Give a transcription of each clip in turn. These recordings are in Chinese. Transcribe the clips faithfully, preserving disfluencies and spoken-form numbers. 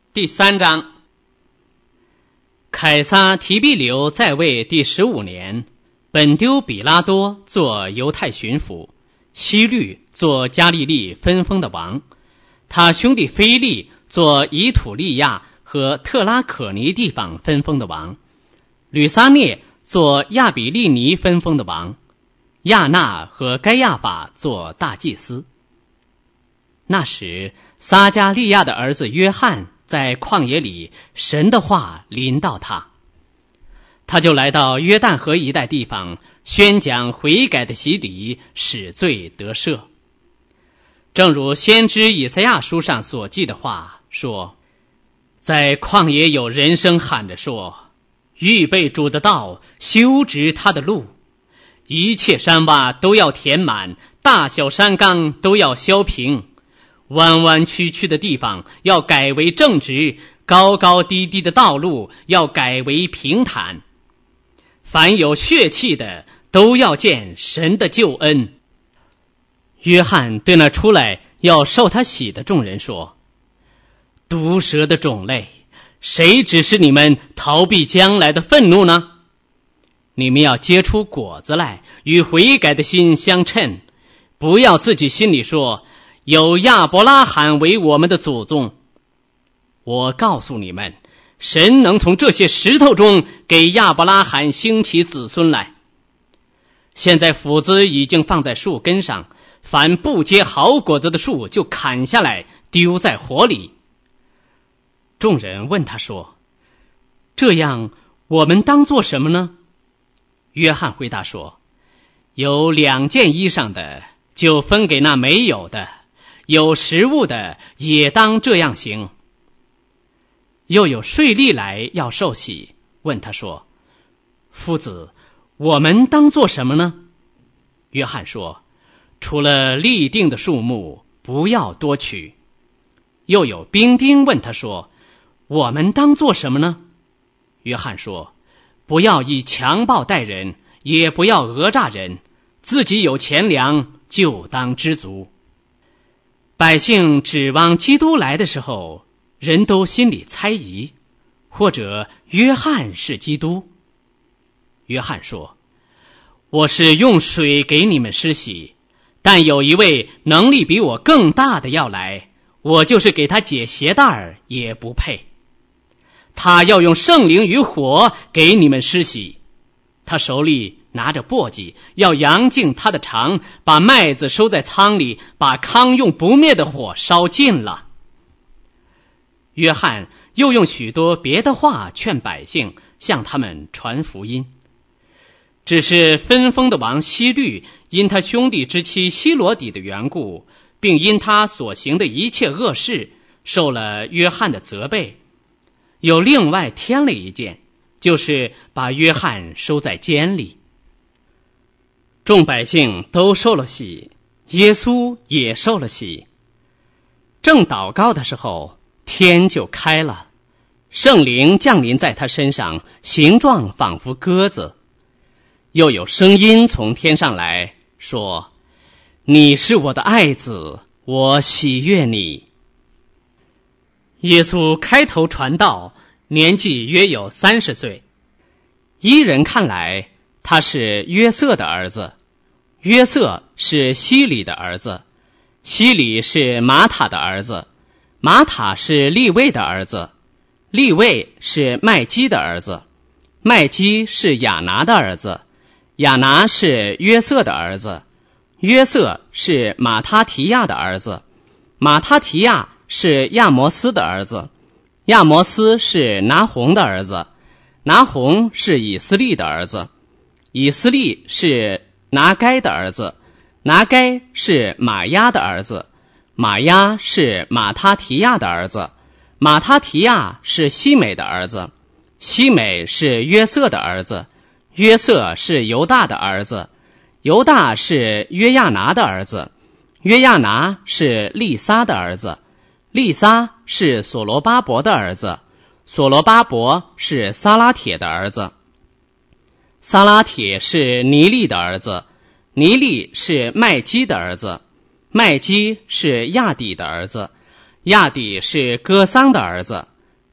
第三章。凯撒提庇留在位第十五年，本丢比拉多做犹太巡抚，希律做加利利分封的王，他兄弟腓利做以土利亚和特拉可尼地方分封的王，吕撒涅做亚比利尼分封的王，亚纳和该亚法做大祭司。那时撒加利亚的儿子约翰在旷野里，神的话临到他，他就来到约旦河一带地方，宣讲悔改的洗礼，使罪得赦。正如先知以赛亚书上所记的话说，在旷野有人声喊着说，预备主的道，修直他的路，一切山洼都要填满，大小山冈都要削平，弯弯曲曲的地方要改为正直，高高低低的道路要改为平坦。凡有血气的都要见神的救恩。约翰对那出来要受他洗的众人说，毒蛇的种类，谁指示你们逃避将来的愤怒呢？你们要结出果子来，与悔改的心相称，不要自己心里说，有亚伯拉罕为我们的祖宗。我告诉你们，神能从这些石头中给亚伯拉罕兴起子孙来。现在斧子已经放在树根上，凡不结好果子的树就砍下来，丢在火里。众人问他说，这样我们当做什么呢？约翰回答说，有两件衣裳的就分给那没有的，有食物的也当这样行。又有税吏来要受洗，问他说，夫子，我们当做什么呢？约翰说，除了立定的数目，不要多取。又有兵丁问他说，我们当做什么呢？约翰说，不要以强暴待人，也不要讹诈人，自己有钱粮就当知足。百姓指望基督来的时候，人都心里猜疑，或者约翰是基督。约翰说，我是用水给你们施洗，但有一位能力比我更大的要来，我就是给他解鞋带儿也不配。他要用圣灵与火给你们施洗，他手里拿着簸箕，要扬净他的肠，把麦子收在仓里，把糠用不灭的火烧尽了。约翰又用许多别的话劝百姓，向他们传福音。只是分封的王希律因他兄弟之妻希罗底的缘故，并因他所行的一切恶事，受了约翰的责备，有另外添了一件，就是把约翰收在监里。众百姓都受了洗，耶稣也受了洗。正祷告的时候，天就开了，圣灵降临在他身上，形状仿佛鸽子。又有声音从天上来说，你是我的爱子，我喜悦你。耶稣开头传道，年纪约有三十岁。依人看来，他是约瑟的儿子，约瑟是希里的儿子，希里是马塔的儿子，马塔是利未的儿子，利未是麦基的儿子，麦基是亚拿的儿子，亚拿是约瑟的儿子，约瑟是马他提亚的儿子，马他提亚是亚摩斯的儿子，亚摩斯是拿红的儿子，拿红是以斯利的儿子，以斯利是拿该的儿子，拿该是马亚的儿子，马亚是马他提亚的儿子，马他提亚是西美的儿子，西美是约瑟的儿子，约瑟是犹大的儿子，犹大是约亚拿的儿子，约亚拿是利撒的儿子，利撒是所罗巴伯的儿子，所罗巴伯是撒拉铁的儿子，撒拉铁是尼利的儿子，尼利是麦基的儿子，麦基是亚底的儿子，亚底是哥桑的儿子，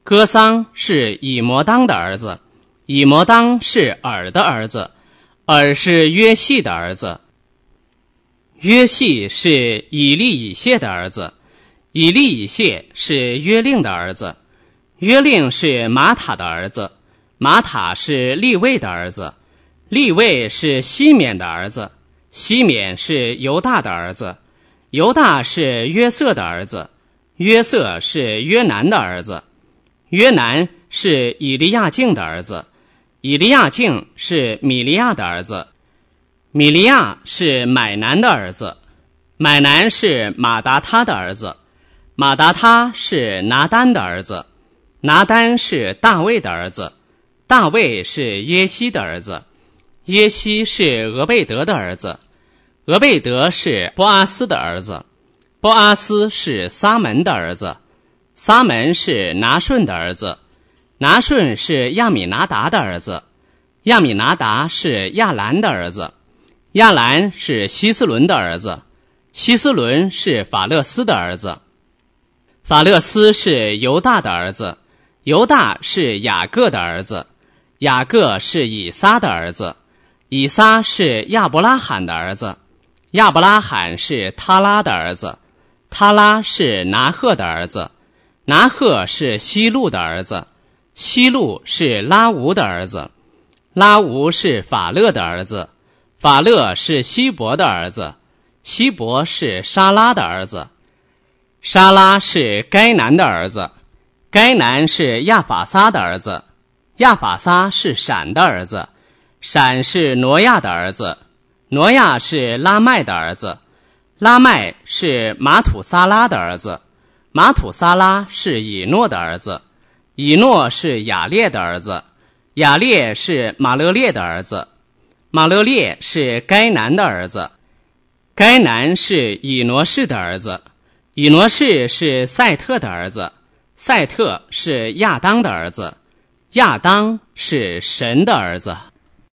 歌桑是以摩当的儿子，以摩当是尔的儿子，尔是约细的儿子，约细是以利以谢的儿子，以利以谢是约令的儿子，约令是马塔的儿子，马塔是利位的儿子，利位是西缅的儿子，西缅是犹大的儿子，犹大是约瑟的儿子，约瑟是约南的儿子，约南是以利亚敬的儿子，以利亚敬是米利亚的儿子，米利亚是买南的儿子，买南是马达他的儿子，马达他是拿单的儿子，拿单是大卫的儿子，大卫是耶西的儿子，耶西是俄贝德的儿子，俄贝德是波阿斯的儿子，波阿斯是撒门的儿子，撒门是拿顺的儿子，拿顺是亚米拿达的儿子，亚米拿达是亚兰的儿子，亚兰是希斯伦的儿子，希斯伦是法勒斯的儿子，法勒斯是犹大的儿子，犹大是雅各的儿子，雅各是以撒的儿子，以撒是亚伯拉罕的儿子，亚伯拉罕是他拉的儿子，他拉是拿赫的儿子，拿赫是希路的儿子，希路是拉吾的儿子，拉吾是法勒的儿子，法勒是希伯的儿子，希伯是沙拉的儿子，沙拉是该南的儿子，该南是亚法撒的儿子，亚法撒是闪的儿子，闪是挪亚的儿子，挪亚是拉麦的儿子，拉麦是马土撒拉的儿子，马土撒拉是以诺的儿子，以诺是雅列的儿子，雅列是马勒列的儿子，马勒列是该南的儿子，该南是以挪士的儿子，以挪士是赛特的儿子，赛特是亚当的儿子，亚当是神的儿子。